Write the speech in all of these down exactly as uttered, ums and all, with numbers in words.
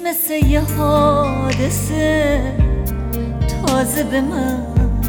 مثل یه حادثه تازه به من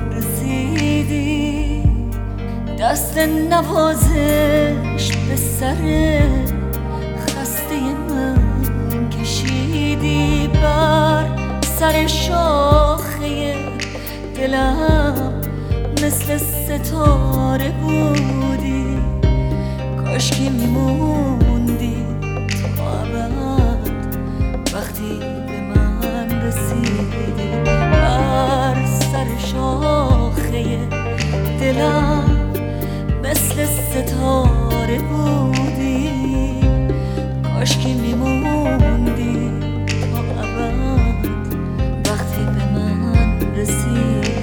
رسیدی، دست نوازش به سر خسته من کشیدی، بر سر شاخه دلم مثل ستاره بودی، کاش که میموندی تا ابد وقتی به من رسیدی، بر سر شاخه دلم مثل ستاره بودی، کاش که میموندی تا ابد وقتی به من رسیدی.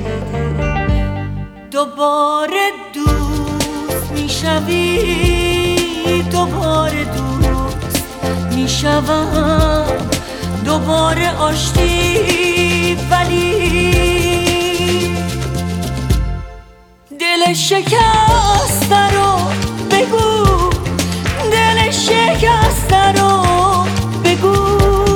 دوباره دوست میشوی، دوباره دوست میشوم، دوباره آشتی، ولی دل شکسته رو بگو، دل شکسته رو بگو.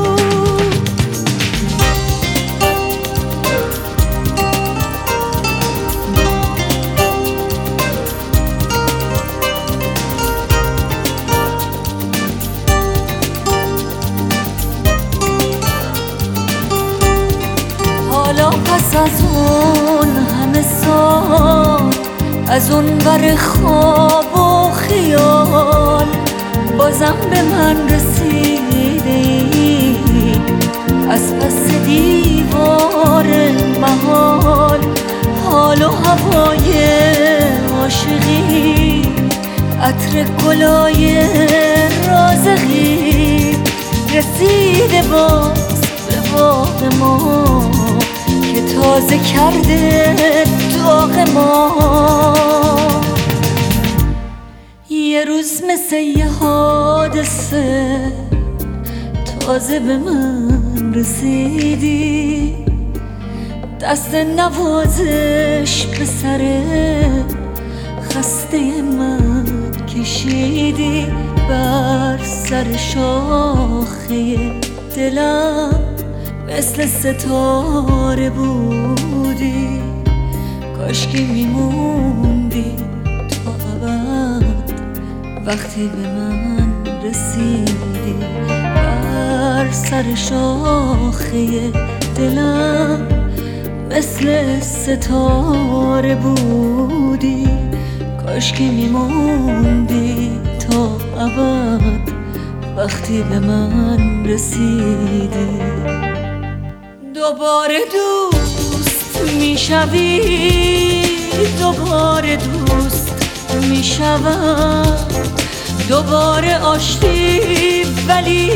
حالا پس از اون همه سال، از اون بر خواب و خیال، بازم به من رسیدی، از پس دیوار محال، حال و هوای عاشقی، عطر گلای رازقی، رسیده باز به باغ ما که تازه کرده داغ ما. یه روز مثل یه حادثه تازه به من رسیدی، دست نوازش به سر خسته من کشیدی، بر سر شاخه دلم مثل ستاره بودی، کاش که میموندی تا ابد وقتی به من رسیدی، بر سر شاخه دلم مثل ستاره بودی، کاش که میموندی تا ابد وقتی به من رسیدی. دوباره دوست میشوی، دوباره دوست میشوم، دوباره آشتی، ولی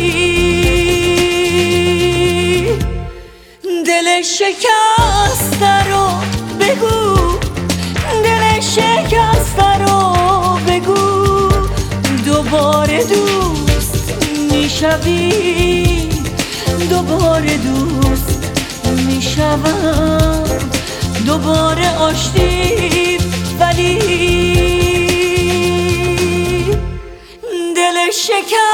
دل شکسته رو بگو، دل شکسته رو بگو. دوباره دوست میشوی، دوباره دوست میشوم، دوباره آشتی، ولی دل شکسته